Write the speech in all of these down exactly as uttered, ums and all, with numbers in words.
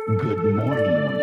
Good morning.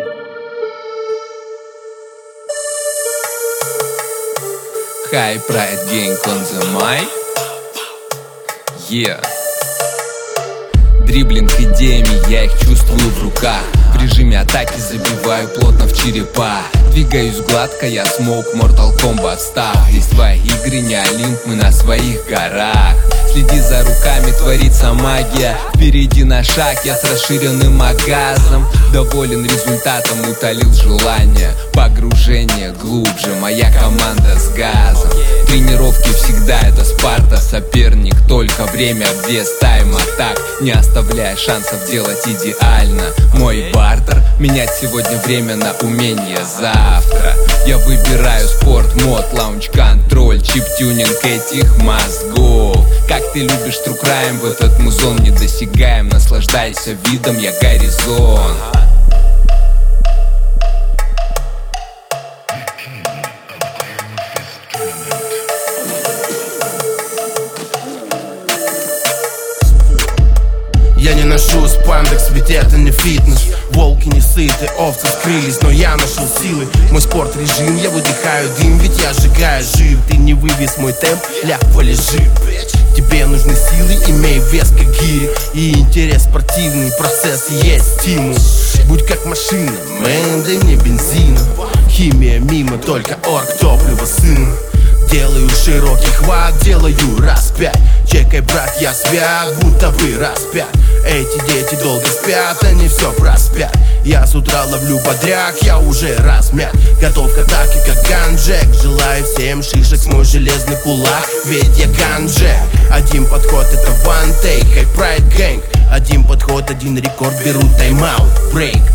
High Pride Gang on the mic. Yeah. Дриблинг идеями, я их чувствую в руках. В режиме атаки забиваю плотно в черепа. Двигаюсь гладко, я смоук, Mortal Kombat став. Здесь твои игры, не Олимп, мы на своих горах. Следи за руками, творится магия. Впереди на шаг, я с расширенным магазом. Доволен результатом, утолил желание. Погружение глубже, моя команда с газом. Тренировки всегда это Спарта, соперник только время, обвес, тайм, атак. Не оставляя шансов делать идеально. Мой бартер, менять сегодня время на умение завтра. Я выбираю спорт, мод, лаунч, контроль, чип-тюнинг этих мозгов. Как ты любишь true crime, в этот музон недосягаем. Наслаждайся видом, я горизонт. Я не ношу спандекс, ведь это не фитнес. Волки не сыты, овцы скрылись, но я нашел силы. Мой спорт режим, я выдыхаю дым, ведь я сжигаю жир. Ты не вывез мой темп, ляг, полежи. Тебе нужны силы, имей вес как гири. И интерес спортивный, процесс есть стимул. Будь как машина, мэн, да не бензина. Химия мимо, только орг топлива сын. Делаю широкий хват, делаю раз пять. Чекай, брат, я свят, будто вы распят. Эти дети долго спят, они все проспят. Я с утра ловлю бодряк, я уже размят. Готов к атаке, как ганджек. Желаю всем шишек с мой железный кулак, ведь я ганджек. Один подход, это one take, High Pride Gang. Один подход, один рекорд, беру тайм-аут, брейк.